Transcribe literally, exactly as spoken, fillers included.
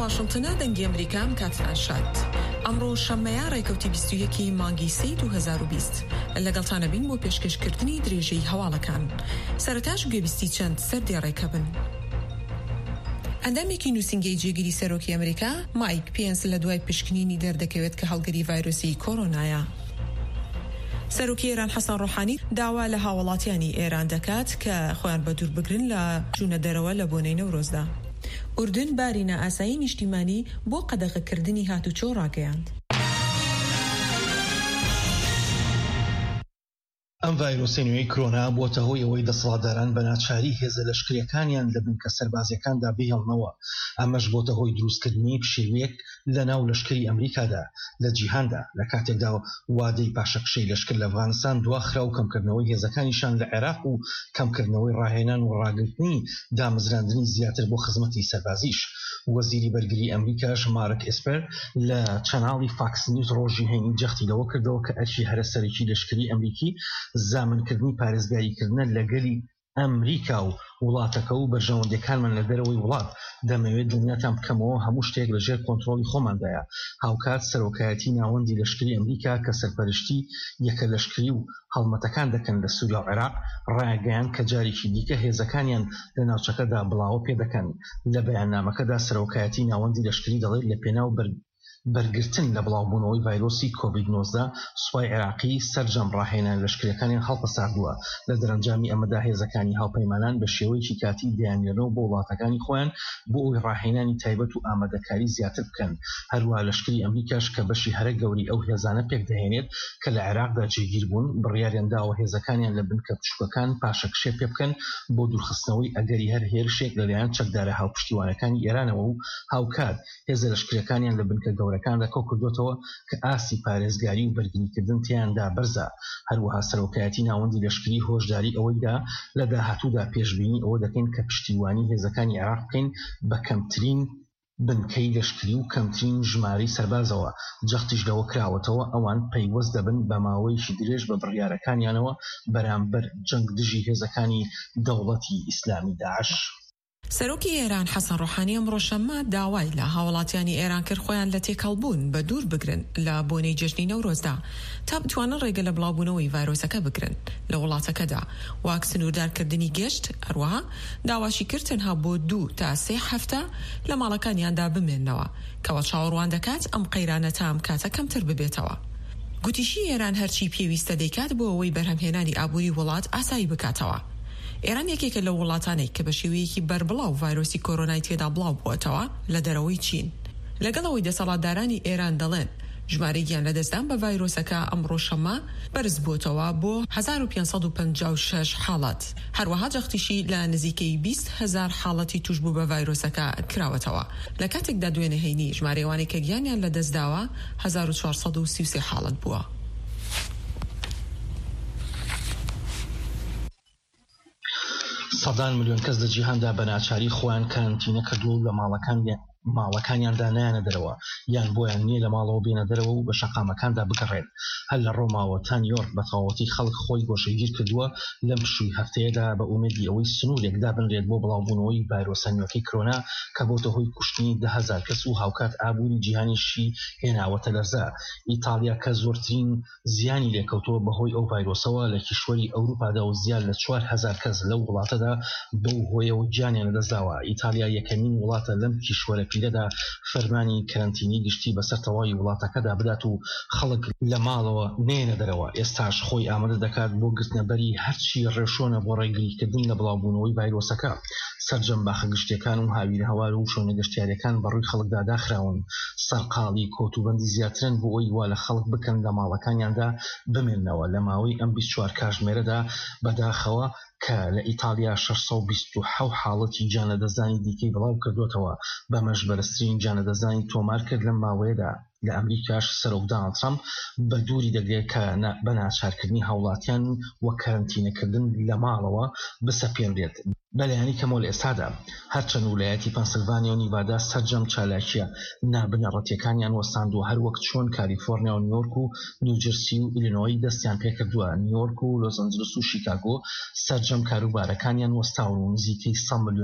واشنگتنە دەنگی ئەمریکام کاتتان شاد. ئەمڕۆ شەممەیە ڕێکەوتی بیست و یەکی مانگی سێ دوو هەزار و بیست لەگەڵتانە بین بۆ پێشکەشکردنی درێژەی هەواڵەکان. سەرەتاش گوێبیستی چەند سەردی ڕێکە بن. ئەندامێکی نووسینگەی جێگیری سەرۆکی ئەمریکا مایک پێنس لە دوای پشکنینی دەردەکەوێت کە هەڵگەری ڤایرۆسی کۆرۆنایە. سەرۆکی ئێران حەسەن ڕۆحانی داوا لە هاوڵاتیانی ئێران دەکات کە خۆیان بە دوور بگرن لە چوونە دەرەوە لە بۆنەی نەورۆزدا. ئوردون بارینە ئاسایی نیشتیمانی بۆ قەدەغەکردنی هاتوچۆ ڕاگەیاند. ئەم ڤایرۆسی نوێی کۆرۆنا بۆتە هۆی ئەوەی دەسەڵاتداران بە ناچاری هێزە لەشکریەکانیان لە بنکە سەربازیەکاندا بهێڵنەوە. ئەمەش بۆتە هۆی دروستکردنی پشیلەیەک لە ناو لەشکری ئەمریکادا لە جیهاندا لە کاتێکدا وادەی پاشەکشەی لەشکر لە ئەفغانستان دواخرا و کەمکردنەوەی هێزەکانیشان لە عێراق و کەمکردنەوەی ڕاهێنان و ڕاگرتنی دامەزراندنی زیاتر بۆ خزمەتی سەربازیش. وەزیری بەرگری ئەمریکاش مارک ئێسپەر لە چەناڵی فاکس نیوز ڕۆژی هەینی جەختی لەوە کردەوە کە ئەرچی هەرە سەرەکی لەشکری ئەمریکی زامنکردنی پارێزگاریکردنە لەگەلی ئەمریکا و وڵاتەکە و بەرژەوەندەکانمان لە دەرەوەی وڵات دەمەوێت دڵنیاتان بکەمەوە هەموو شتێک لەژێر کۆنتڕۆلی خۆماندایە. هاوکات سەرۆکایەتی ناوەندی لەشکری ئەمریکا کە سەرپەرشتی یەکە لەشکری و هەڵمەتەکان دەکەن لە سووریا و عێراق ڕایگەیان کە جارێکی دیکە هێزەکانیان لە ناوچەکەدا بڵاوە پێدەکەن. لە بەیاننامەکەدا سەرۆکایەتی ناوەندی لەشکری دەڵێت لە پێناو بەر بەرگرتن لە بڵاوبوونەوەی ڤایرۆسی کۆڤید نۆزدە سوپای عێراقی سەرجەم ڕاهێنان لەشکریەکانیان هەڵپەساردووە. لە دەرەنجامی ئەمەدا هێزەکانی هاوپەیمانان بە شێوەیەکی کاتی دەیانێنەوە بۆ وڵاتەکانی خۆیان بۆ ئەوەی ڕاهێنانی تایبەت و ئامادەکاری زیاتر بکەن. هەروەها لەشکری ئەمریکاش کە بەشی هەرە گەوری ئەو هێزانە پێک دەهێنێت کە لە عێراقدا جێگیر بوون بڕیاریان داوە هێزەکانیان لە بنکە بچووکەکان پاشەکشێ پێ بکەن بۆ دوورخستنەوەی ئەگەری هەر هێرشێک لەلایەن چەکدارە هاوپشتیوانەکانی ئێرانەوە و هاوکات هێزە لەشکریەکانیان لە بنکە گەورەکاندا کۆ کردوتەوە کە ئاسی پارێزگاری و بەرگریکردن تیاندا بەرزە. هەروەها سەرۆکایەتی ناوەندی لەشکری هۆشداری ئەوەیدا لە داهاتوودا پێشبینی ئەوە دەکەین کە پشتیوانی هێزەکانی عێراق بکەین بە کەمترین بنکەی لەشکری و کەمترین ژمارەی سەربازەوە. جەختیش لەوە کراوەتەوە ئەوان پەیوەست دەبن بە ماوەیەکی درێژ بە بڕیارەکانیانەوە بەرامبەر جەنگ دژی هێزەکانی دەوڵەتی ئیسلامی داعش. سەرۆکی ئێران حەسەن ڕۆحانی ئەمڕۆ شەممە داوای لە هاوڵاتیانی ئێران کرد خۆیان لە تێکەڵبوون بە دوور بگرن لە بۆنەی جەژنی نەورۆزدا تا بتوانن ڕێگە لە بڵاوبوونەوەی ڤایرۆسەکە بگرن لە وڵاتەکەدا. واک سنووردارکردنی گەشت هەروەها داواشی کرد تەنها بۆ دوو تا سێ هەفتە لە ماڵەکانیاندا بمێننەوە کەوە چاوەڕوان دەکات ئەم قەیرانە تا ئەم کاتە کەمتر ببێتەوە. گوتیشی ئێران هەرچی پێویستە دەیکات بۆ ئەوەی بەرهەمهێنانی ئابووری وڵات ئاسایی بکاتەوە. ئێران یەکێکە لە وڵاتانێک کە بە شێوەیەکی بربڵاو ڤایرۆسی کۆرۆنای تێدا بڵاو بووەتەوە لە دەرەوەی چین. لەگەڵەوەی دەسەڵاتدارانی ئێران دەڵێن ژمارەیان لە دەستدان بە ڤایرۆسەکە ئەمڕۆ شەممە بەرز بووتەوە بۆ هەزار و پێنج سەد و پەنجا و شەش حاڵەت. هەروەها جەختیشی لە نزیکەی بیست هەزار حاڵەتی توشبوو بە ڤایرۆسەکە کراوەتەوە لە کاتێکدا دوێنێ هەینی ژمارەوانی کە گیانیان لە دەستداوە هەزار و چوار سەد و سی و سێ حاڵەت بووە. سەدان ملیۆن کەس لە جیهاندا بە ناچاری خۆیان کارانتینە کردووە و لە ماڵەکان ماڵەکانیاندا نایەنە دەرەوە یان بۆیان نییە لە ماڵەوە بێنە دەرەوە و بە شەقامەکاندا بگەڕێت. هەر لە ڕۆماوە تا نیویۆرک بە تەواوەتی خەڵک خۆی گۆشەگیر کردووە لەم شووی هەفتەیەدا بە ئومێدی ئەوەی سنوورێک دابنرێت بۆ بڵاوبوونەوەی ڤایرۆسە نوێەکەی کۆرۆنا کە بۆتە هۆی کوشتنی ده هەزار کەس و هاوکات ئابووری جیهانیشی هێناوەتە لەرزە. ئیتالیا کە زۆرترین زیانی لێکەوتووە بەهۆی ئەو ڤایرۆسەوە لە کیشوەری ئەوروپادا و زیاد لە چوار هەزار کەس لەو وڵاتەدا بەو هۆیەوە گیانیان لەدەستداوە. ئیتالیا یەکەمین وڵاتە لەم کیشوەرە پیرەدا فەرمانی کەرەنتینی گشتی بەسەر تەواوی وڵاتەکەدا بدات و خەڵک لە ماڵەوە نێنە دەرەوە. ئێستاش خۆی ئامادە دەکات بۆ گرتنەبەری هەرچی ڕێشۆنە بۆ ڕێگریکردن لە بڵاوبوونەوەی ڤایرۆسەکە. سەرجەم باخە گشتیەکان و هاویر هەوار و شوێنە گەشتیاریەکان بەڕووی خەڵکدا داخراون. سەرقاڵی کۆتوبەندی زیاترن بۆ ئەوی وا لە خەڵک بکەن لە ماڵەکانیاندا بمێننەوە. لە ماوەی ئەم بیست و چوار کاتژمێرەدا بەداخەوە کە لە ئیتالیا شەش سەد و بیست و حەوت حاڵەتی جانەدەزانی دیکەی بڵاو کردوێتەوە. بەمەش بەرزترین جانەدەزانی تۆمار کرد لەم ماوەیەدا. لە ئەمریکاش سەرۆک دۆناڵد ترامپ بە دووری دەگرێت کە بە ناچارکردنی هاوڵاتیان وە کەرەنتینەکردن لە ماڵەوە بسەپێنرێت. بەلایانی کەمەوە لە ئێستادا هەرچەند ویلایەتی پەنسیلڤانیا و نیڤادا سەرجەم چالاکیە نابنەڕەتیەکانیان وەستاندووە هەروەک چۆن کالیفۆرنیا و نیویۆرک و نیوجەرسی و ئیلینۆی دەستیان پێکردووە. نیویۆرک و لۆس ئەنجلس و شیکاگۆ سەرجەم کاروبارەکانیان وەستاون و نزیکەی سەد ملیۆن